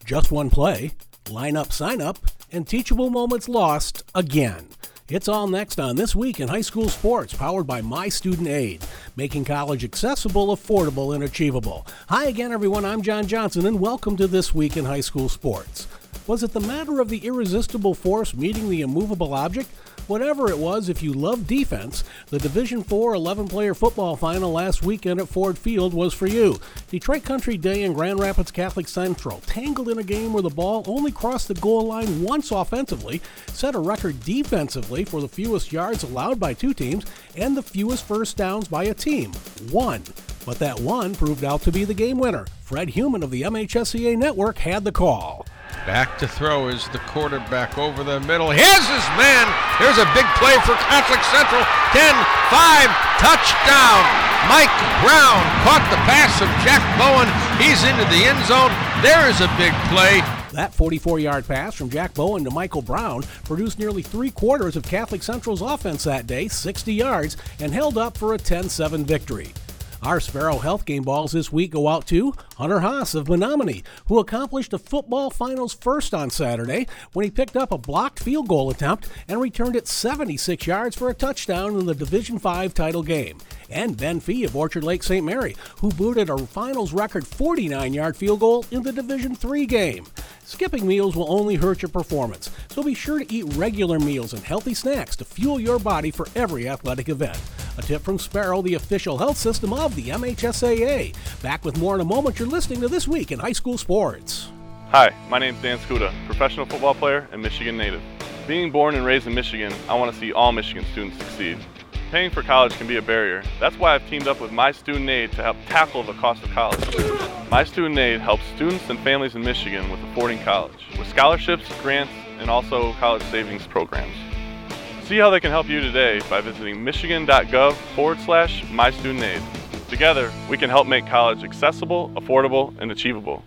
Just one play, line up, sign up, and teachable moments lost again. It's all next on This Week in High School Sports, powered by My Student Aid, making college accessible, affordable, and achievable. Hi again, everyone. I'm John Johnson, and welcome to This Week in High School Sports. Was it the matter of the irresistible force meeting the immovable object? Whatever it was, if you love defense, the Division IV 11-player football final last weekend at Ford Field was for you. Detroit Country Day and Grand Rapids Catholic Central tangled in a game where the ball only crossed the goal line once offensively, set a record defensively for the fewest yards allowed by two teams, and the fewest first downs by a team. One. But that one proved out to be the game winner. Fred Heumann of the MHSCA Network had the call. Back to throw is the quarterback over the middle. Here's his man. There's a big play for Catholic Central. 10-5, touchdown. Mike Brown caught the pass of Jack Bowen. He's into the end zone. There is a big play. That 44-yard pass from Jack Bowen to Michael Brown produced nearly three-quarters of Catholic Central's offense that day, 60 yards, and held up for a 10-7 victory. Our Sparrow Health game balls this week go out to Hunter Haas of Menominee, who accomplished a football finals first on Saturday when he picked up a blocked field goal attempt and returned it 76 yards for a touchdown in the Division V title game. And Ben Fee of Orchard Lake St. Mary, who booted a finals record 49-yard field goal in the Division III game. Skipping meals will only hurt your performance, so be sure to eat regular meals and healthy snacks to fuel your body for every athletic event. A tip from Sparrow, the official health system of the MHSAA. Back with more in a moment. You're listening to This Week in High School Sports. Hi, my name's Dan Skuda, professional football player and Michigan native. Being born and raised in Michigan, I want to see all Michigan students succeed. Paying for college can be a barrier. That's why I've teamed up with My Student Aid to help tackle the cost of college. My Student Aid helps students and families in Michigan with affording college, with scholarships, grants, and also college savings programs. See how they can help you today by visiting michigan.gov/MyStudentAid. Together, we can help make college accessible, affordable, and achievable.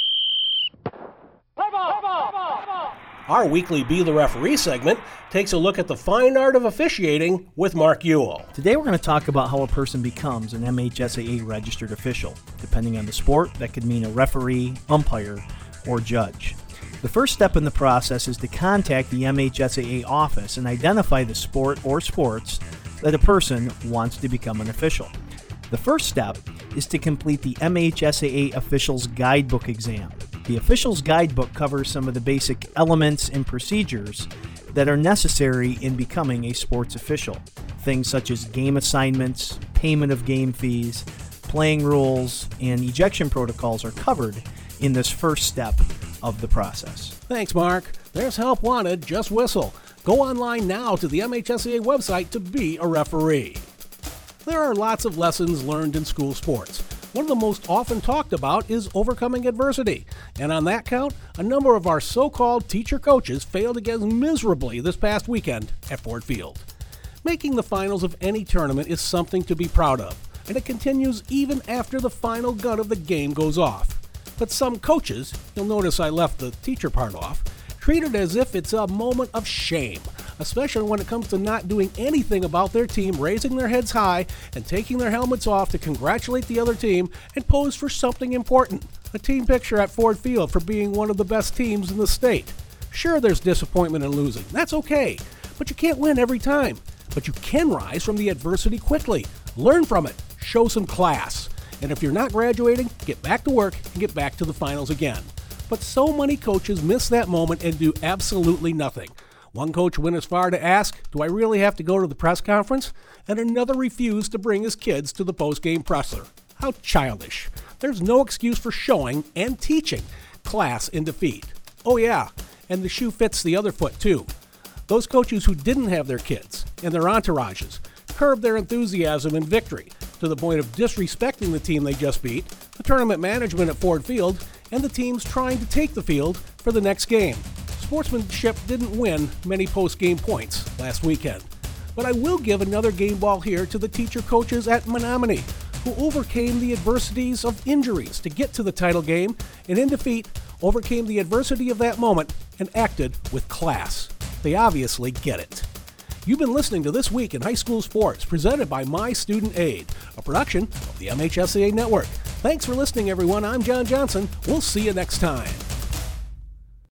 Our weekly Be the Referee segment takes a look at the fine art of officiating with Mark Ewell. Today we're going to talk about how a person becomes an MHSAA registered official. Depending on the sport, that could mean a referee, umpire, or judge. The first step in the process is to contact the MHSAA office and identify the sport or sports that a person wants to become an official. The first step is to complete the MHSAA Officials Guidebook exam. The Officials Guidebook covers some of the basic elements and procedures that are necessary in becoming a sports official. Things such as game assignments, payment of game fees, playing rules, and ejection protocols are covered in this first step of the process. Thanks, Mark. There's help wanted. Just whistle. Go online now to the MHSAA website to be a referee. There are lots of lessons learned in school sports. One of the most often talked about is overcoming adversity. And on that count, a number of our so-called teacher coaches failed again miserably this past weekend at Ford Field. Making the finals of any tournament is something to be proud of, and it continues even after the final gun of the game goes off. But some coaches, you'll notice I left the teacher part off, treat it as if it's a moment of shame, especially when it comes to not doing anything about their team raising their heads high and taking their helmets off to congratulate the other team and pose for something important, a team picture at Ford Field for being one of the best teams in the state. Sure, there's disappointment in losing. That's okay, but you can't win every time. But you can rise from the adversity quickly. Learn from it. Show some class. And if you're not graduating, get back to work and get back to the finals again. But so many coaches miss that moment and do absolutely nothing. One coach went as far to ask, "Do I really have to go to the press conference?" And another refused to bring his kids to the post-game presser. How childish. There's no excuse for showing and teaching class in defeat. Oh yeah, and the shoe fits the other foot too. Those coaches who didn't have their kids and their entourages curbed their enthusiasm in victory to the point of disrespecting the team they just beat, the tournament management at Ford Field, and the teams trying to take the field for the next game. Sportsmanship didn't win many post-game points last weekend. But I will give another game ball here to the teacher coaches at Menominee, who overcame the adversities of injuries to get to the title game, and in defeat, overcame the adversity of that moment and acted with class. They obviously get it. You've been listening to This Week in High School Sports, presented by My Student Aid, a production of the MHSAA Network. Thanks for listening, everyone. I'm John Johnson. We'll see you next time.